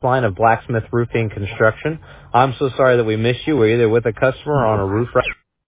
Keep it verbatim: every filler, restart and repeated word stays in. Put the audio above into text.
line of Blacksmith Roofing Construction. I'm so sorry that we missed you. We're either with a customer or on a roof right